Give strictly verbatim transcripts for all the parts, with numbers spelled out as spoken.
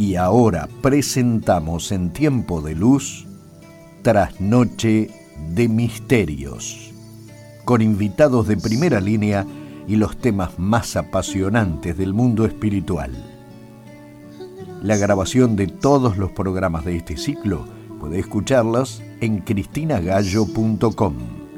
Y ahora presentamos en Tiempo de Luz, Trasnoche de Misterios, con invitados de primera línea y los temas más apasionantes del mundo espiritual. La grabación de todos los programas de este ciclo puede escucharlas en cristina gallo punto com.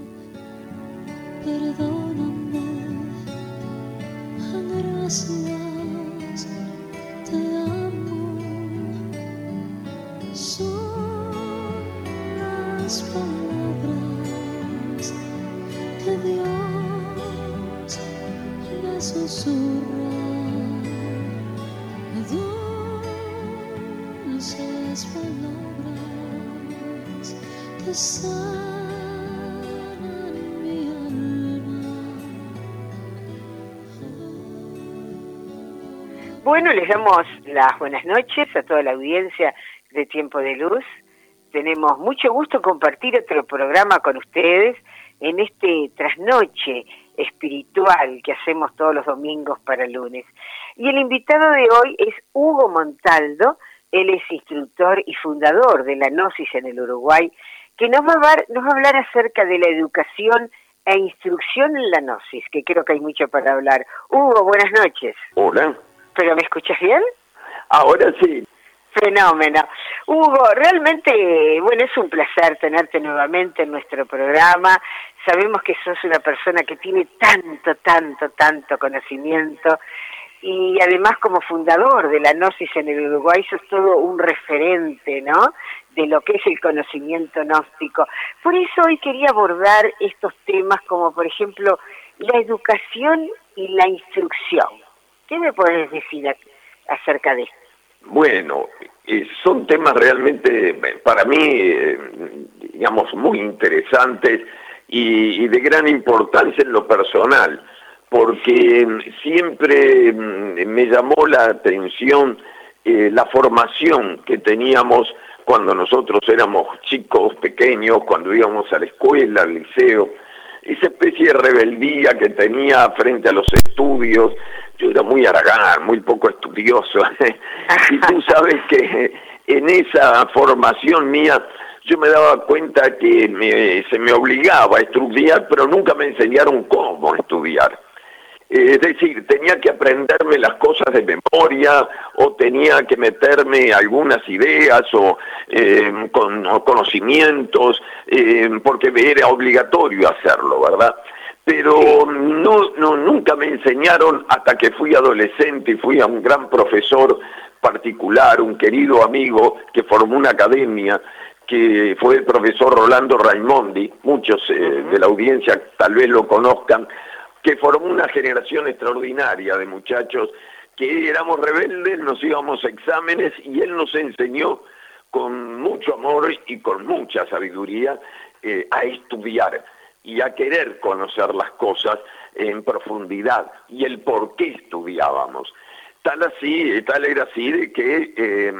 Bueno, les damos las buenas noches a toda la audiencia de Tiempo de Luz. Tenemos mucho gusto en compartir otro programa con ustedes en este trasnoche espiritual que hacemos todos los domingos para lunes. Y el invitado de hoy es Hugo Montaldo. Él es instructor y fundador de la Gnosis en el Uruguay, que nos va a hablar, nos va a hablar acerca de la educación e instrucción en la Gnosis, que creo que hay mucho para hablar. Hugo, buenas noches. Hola. ¿Pero me escuchas bien? Ahora sí. Fenómeno. Hugo, realmente, bueno, es un placer tenerte nuevamente en nuestro programa. Sabemos que sos una persona que tiene tanto, tanto, tanto conocimiento y además como fundador de la Gnosis en el Uruguay sos todo un referente, ¿no?, de lo que es el conocimiento gnóstico. Por eso hoy quería abordar estos temas como, por ejemplo, la educación y la instrucción. ¿Qué me puedes decir acerca de esto? Bueno, eh, son temas realmente, para mí, eh, digamos, muy interesantes y, y de gran importancia en lo personal, porque siempre me llamó la atención eh, la formación que teníamos cuando nosotros éramos chicos pequeños, cuando íbamos a la escuela, al liceo, esa especie de rebeldía que tenía frente a los estudios. Yo era muy haragán, muy poco estudioso, y tú sabes que en esa formación mía yo me daba cuenta que me, se me obligaba a estudiar, pero nunca me enseñaron cómo estudiar. Es decir, tenía que aprenderme las cosas de memoria, o tenía que meterme algunas ideas o, eh, con, o conocimientos, eh, porque era obligatorio hacerlo, ¿verdad? Pero no, no, nunca me enseñaron hasta que fui adolescente y fui a un gran profesor particular, un querido amigo que formó una academia, que fue el profesor Rolando Raimondi, muchos eh, de la audiencia tal vez lo conozcan, que formó una generación extraordinaria de muchachos que éramos rebeldes, nos íbamos a exámenes y él nos enseñó con mucho amor y con mucha sabiduría eh, a estudiar y a querer conocer las cosas en profundidad y el por qué estudiábamos. Tal así, tal era así de que eh,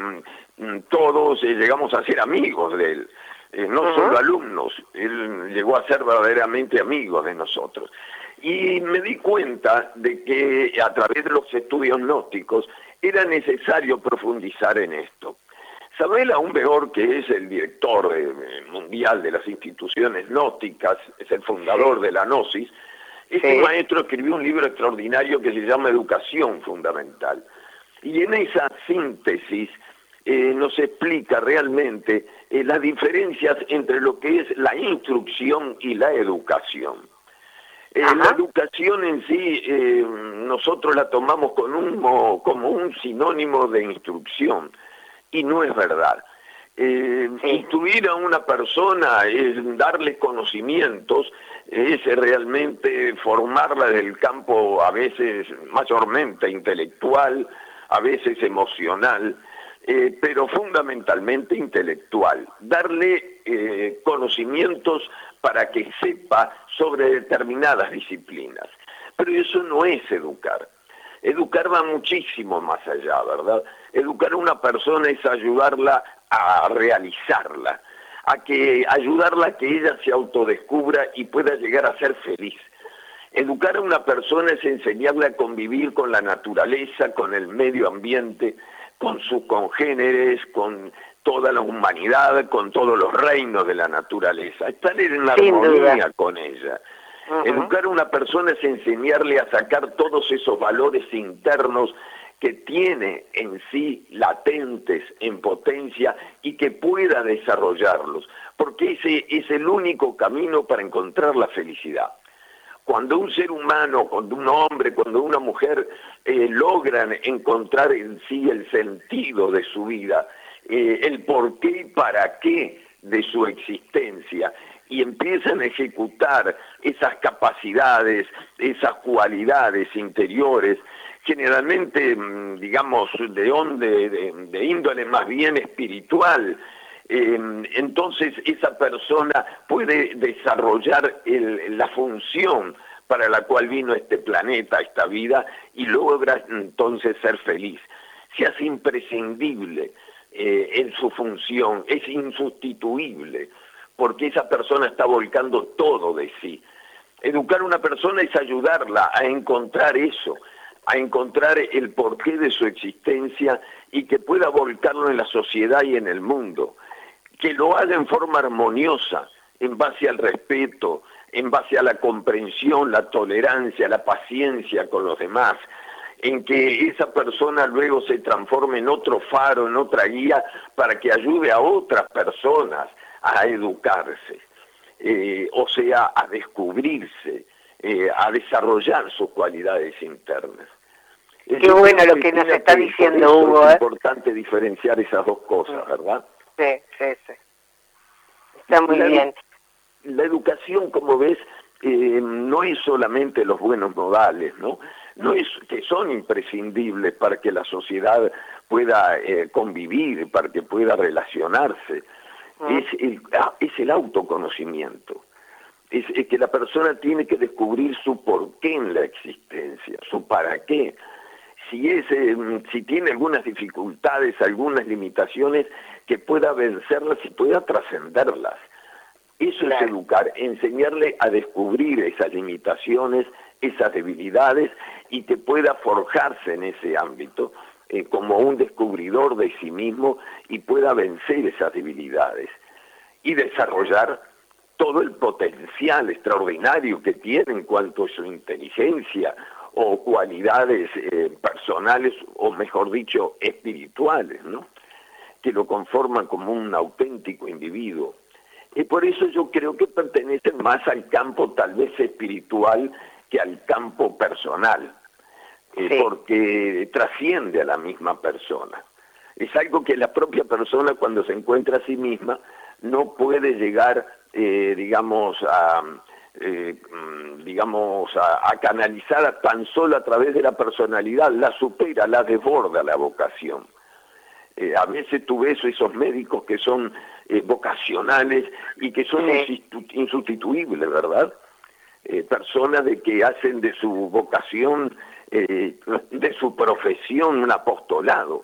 todos eh, llegamos a ser amigos de él, eh, no uh-huh. solo alumnos, él llegó a ser verdaderamente amigo de nosotros. Y me di cuenta de que a través de los estudios gnósticos era necesario profundizar en esto. Samuel Aumbeor, que es el director eh, mundial de las instituciones gnósticas, es el fundador de la Gnosis, este sí. maestro escribió un libro extraordinario que se llama Educación Fundamental. Y en esa síntesis eh, nos explica realmente eh, las diferencias entre lo que es la instrucción y la educación. Eh, la educación en sí, eh, nosotros la tomamos con un, como un sinónimo de instrucción, y no es verdad. Eh, sí. Instruir a una persona es darle conocimientos, es realmente formarla del campo a veces mayormente intelectual, a veces emocional, eh, pero fundamentalmente intelectual. Darle eh, conocimientos para que sepa sobre determinadas disciplinas. Pero eso no es educar. Educar va muchísimo más allá, ¿verdad? Educar a una persona es ayudarla a realizarla, a que ayudarla a que ella se autodescubra y pueda llegar a ser feliz. Educar a una persona es enseñarle a convivir con la naturaleza, con el medio ambiente, con sus congéneres, con toda la humanidad, con todos los reinos de la naturaleza, estar en armonía con ella. Uh-huh. Educar a una persona es enseñarle a sacar todos esos valores internos que tiene en sí latentes, en potencia, y que pueda desarrollarlos, porque ese es el único camino para encontrar la felicidad. Cuando un ser humano, cuando un hombre, cuando una mujer eh, logran encontrar en sí el sentido de su vida, eh, el por qué y para qué de su existencia, y empiezan a ejecutar esas capacidades, esas cualidades interiores, generalmente, digamos, de, onde, de, de índole más bien espiritual, eh, entonces esa persona puede desarrollar el, la función para la cual vino este planeta, esta vida, y logra entonces ser feliz. Se hace imprescindible eh, en su función, es insustituible, porque esa persona está volcando todo de sí. Educar a una persona es ayudarla a encontrar eso, a encontrar el porqué de su existencia y que pueda volcarlo en la sociedad y en el mundo, que lo haga en forma armoniosa, en base al respeto, en base a la comprensión, la tolerancia, la paciencia con los demás, en que esa persona luego se transforme en otro faro, en otra guía, para que ayude a otras personas a educarse, eh, o sea, a descubrirse, eh, a desarrollar sus cualidades internas. Qué bueno lo que nos está diciendo Hugo. Es importante diferenciar esas dos cosas, ¿verdad? Sí, sí, sí. Está muy bien. La educación, como ves, eh, no es solamente los buenos modales, ¿no? No es que son imprescindibles para que la sociedad pueda eh, convivir, para que pueda relacionarse. Mm. Es el, es el autoconocimiento. Es, es que la persona tiene que descubrir su porqué en la existencia, su para qué. Si, es, eh, si tiene algunas dificultades, algunas limitaciones, que pueda vencerlas y pueda trascenderlas. Eso claro. Es educar, enseñarle a descubrir esas limitaciones, esas debilidades, y que pueda forjarse en ese ámbito eh, como un descubridor de sí mismo y pueda vencer esas debilidades y desarrollar todo el potencial extraordinario que tiene en cuanto a su inteligencia o cualidades eh, personales, o mejor dicho, espirituales, ¿no? Que lo conforman como un auténtico individuo. Y por eso yo creo que pertenecen más al campo tal vez espiritual que al campo personal, eh, sí. Porque trasciende a la misma persona. Es algo que la propia persona, cuando se encuentra a sí misma, no puede llegar, eh, digamos, a... Eh, digamos, a, a canalizar tan solo a través de la personalidad, la supera, la desborda la vocación. Eh, a veces tú ves esos médicos que son eh, vocacionales y que son sí. insustituibles, ¿verdad? Eh, personas de que hacen de su vocación, eh, de su profesión, un apostolado.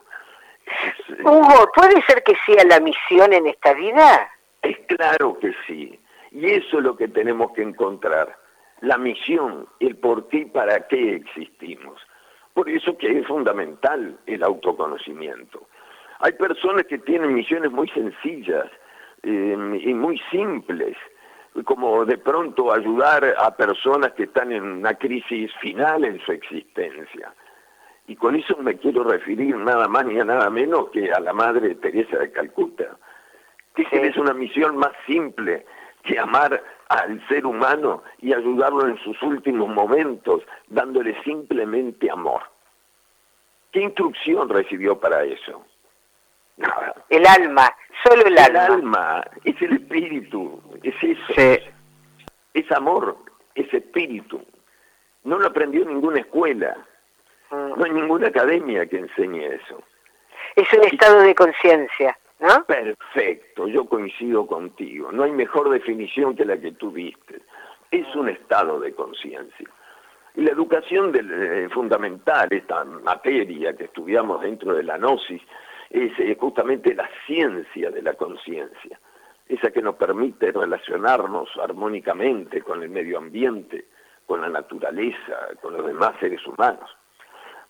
Hugo, ¿puede ser que sea la misión en esta vida? Es claro que sí. Y eso es lo que tenemos que encontrar, la misión, el por qué y para qué existimos. Por eso que es fundamental el autoconocimiento. Hay personas que tienen misiones muy sencillas eh, y muy simples, como de pronto ayudar a personas que están en una crisis final en su existencia. Y con eso me quiero referir nada más ni a nada menos que a la Madre Teresa de Calcuta. Que sí. Es una misión más simple que amar al ser humano y ayudarlo en sus últimos momentos, dándole simplemente amor. ¿Qué instrucción recibió para eso? Nada. El alma, solo el, el alma. El alma, es el espíritu, es eso. Sí. Es amor, es espíritu. No lo aprendió en ninguna escuela, mm. no hay ninguna academia que enseñe eso. Es un estado de conciencia, ¿no? Perfecto, yo coincido contigo. No hay mejor definición que la que tú diste. Es un estado de conciencia. Y la educación del, eh, fundamental, esta materia que estudiamos dentro de la gnosis, es eh, justamente la ciencia de la conciencia, esa que nos permite relacionarnos armónicamente con el medio ambiente, con la naturaleza, con los demás seres humanos.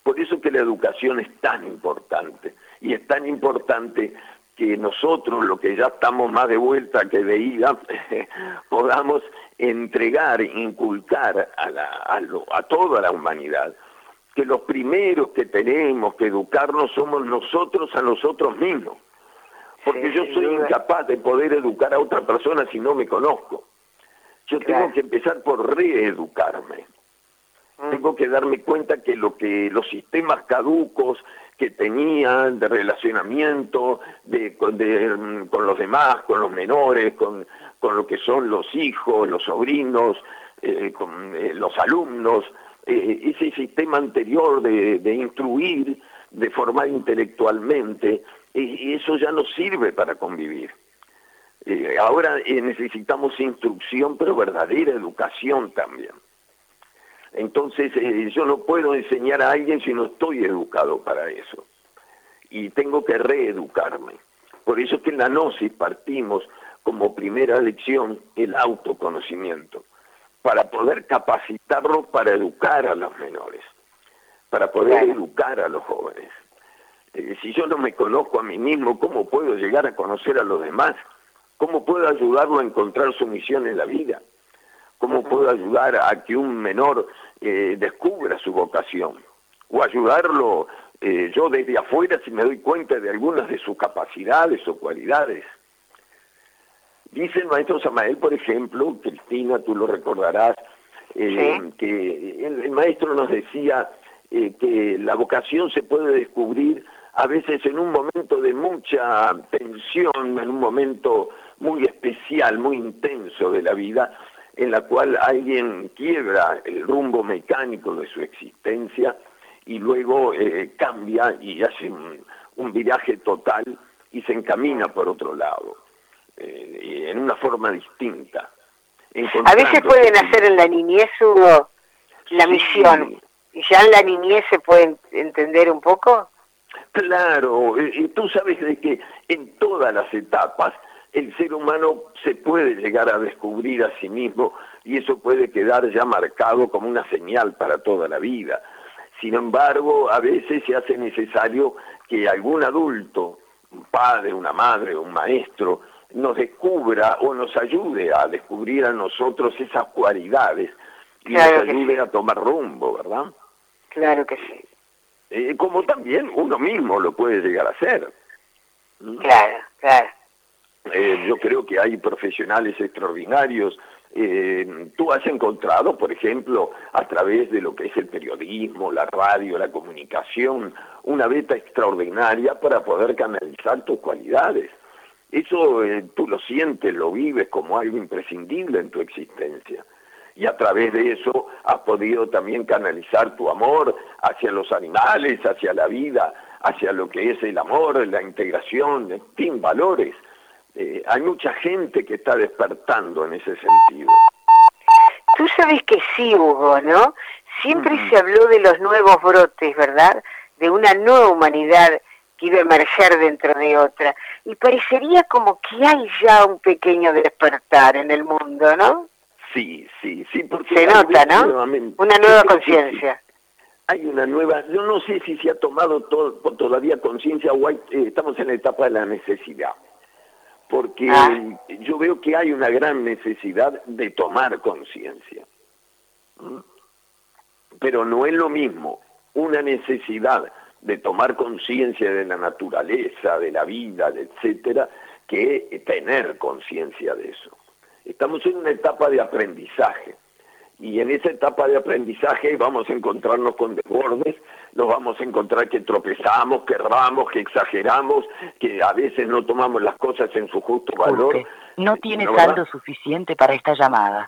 Por eso que la educación es tan importante, y es tan importante que nosotros, los que ya estamos más de vuelta que de ida, podamos entregar, inculcar a, la, a, lo, a toda la humanidad, que los primeros que tenemos que educarnos somos nosotros a nosotros mismos. Porque sí, yo soy incapaz de poder educar a otra persona si no me conozco. Yo claro. tengo que empezar por reeducarme. Mm. Tengo que darme cuenta que lo que los sistemas caducos que tenía de relacionamiento de, de, con los demás, con los menores, con, con lo que son los hijos, los sobrinos, eh, con eh, los alumnos, eh, ese sistema anterior de, de instruir, de formar intelectualmente, y eso ya no sirve para convivir. Eh, ahora eh, necesitamos instrucción, pero verdadera educación también. Entonces eh, yo no puedo enseñar a alguien si no estoy educado para eso. Y tengo que reeducarme. Por eso es que en la Gnosis partimos como primera lección el autoconocimiento, para poder capacitarlo para educar a los menores, para poder claro. educar a los jóvenes. Eh, si yo no me conozco a mí mismo, ¿cómo puedo llegar a conocer a los demás? ¿Cómo puedo ayudarlo a encontrar su misión en la vida? ¿Cómo uh-huh. puedo ayudar a que un menor eh, descubra su vocación? O ayudarlo eh, yo desde afuera si me doy cuenta de algunas de sus capacidades o cualidades. Dice el maestro Samael, por ejemplo, Cristina, tú lo recordarás, eh, ¿sí? que el, el maestro nos decía eh, que la vocación se puede descubrir a veces en un momento de mucha tensión, en un momento muy especial, muy intenso de la vida, en la cual alguien quiebra el rumbo mecánico de su existencia y luego eh, cambia y hace un, un viraje total y se encamina por otro lado, eh, en una forma distinta. A veces pueden hacer en la niñez, Hugo, la sí. misión, y ya en la niñez se puede entender un poco. Claro, y tú sabes de que en todas las etapas el ser humano se puede llegar a descubrir a sí mismo y eso puede quedar ya marcado como una señal para toda la vida. Sin embargo, a veces se hace necesario que algún adulto, un padre, una madre, un maestro, nos descubra o nos ayude a descubrir a nosotros esas cualidades y claro nos ayude sí. a tomar rumbo, ¿verdad? Claro que sí. Eh, como también uno mismo lo puede llegar a hacer. Claro, claro. Eh, yo creo que hay profesionales extraordinarios. Eh, tú has encontrado, por ejemplo, a través de lo que es el periodismo, la radio, la comunicación, una beta extraordinaria para poder canalizar tus cualidades. Eso eh, tú lo sientes, lo vives como algo imprescindible en tu existencia. Y a través de eso has podido también canalizar tu amor hacia los animales, hacia la vida, hacia lo que es el amor, la integración, en fin, valores. Eh, hay mucha gente que está despertando en ese sentido. Tú sabes que sí, Hugo, ¿no? Siempre mm. se habló de los nuevos brotes, ¿verdad? De una nueva humanidad que iba a emerger dentro de otra. Y parecería como que hay ya un pequeño despertar en el mundo, ¿no? Sí, sí, sí, porque se nota, ¿no? Una nueva conciencia. Hay una nueva, yo no sé si se ha tomado todo, todavía conciencia o hay, eh, estamos en la etapa de la necesidad, porque ah. yo veo que hay una gran necesidad de tomar conciencia. ¿Mm? Pero no es lo mismo una necesidad de tomar conciencia de la naturaleza, de la vida, etcétera, que tener conciencia de eso. Estamos en una etapa de aprendizaje y en esa etapa de aprendizaje vamos a encontrarnos con desbordes, nos vamos a encontrar que tropezamos, que erramos, que exageramos, que a veces no tomamos las cosas en su justo valor. Disculpe, no tiene ¿no, saldo suficiente para esta llamada.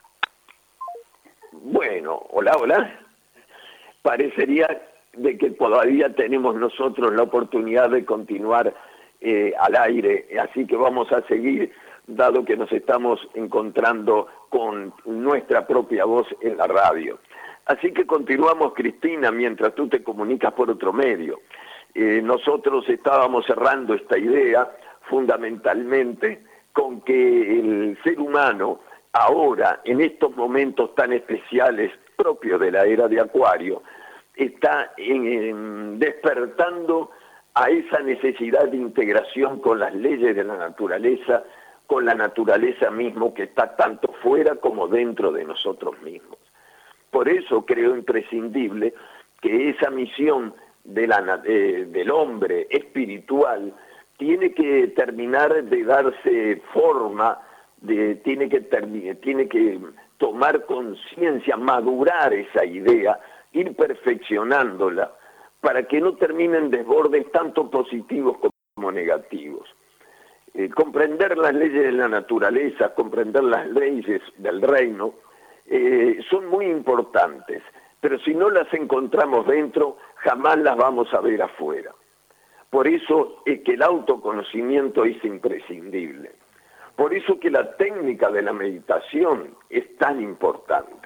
Bueno, hola, hola. Parecería de que todavía tenemos nosotros la oportunidad de continuar eh, al aire, así que vamos a seguir, dado que nos estamos encontrando con nuestra propia voz en la radio. Así que continuamos, Cristina, mientras tú te comunicas por otro medio. Eh, nosotros estábamos cerrando esta idea fundamentalmente con que el ser humano ahora, en estos momentos tan especiales propios de la era de Acuario, está en, despertando a esa necesidad de integración con las leyes de la naturaleza, con la naturaleza mismo que está tanto fuera como dentro de nosotros mismos. Por eso creo imprescindible que esa misión de la, eh, del hombre espiritual tiene que terminar de darse forma, de, tiene, que tiene que tomar conciencia, madurar esa idea, ir perfeccionándola, para que no terminen desbordes tanto positivos como negativos. Eh, comprender las leyes de la naturaleza, comprender las leyes del reino, eh, son muy importantes, pero si no las encontramos dentro, jamás las vamos a ver afuera. Por eso es que el autoconocimiento es imprescindible. Por eso que la técnica de la meditación es tan importante.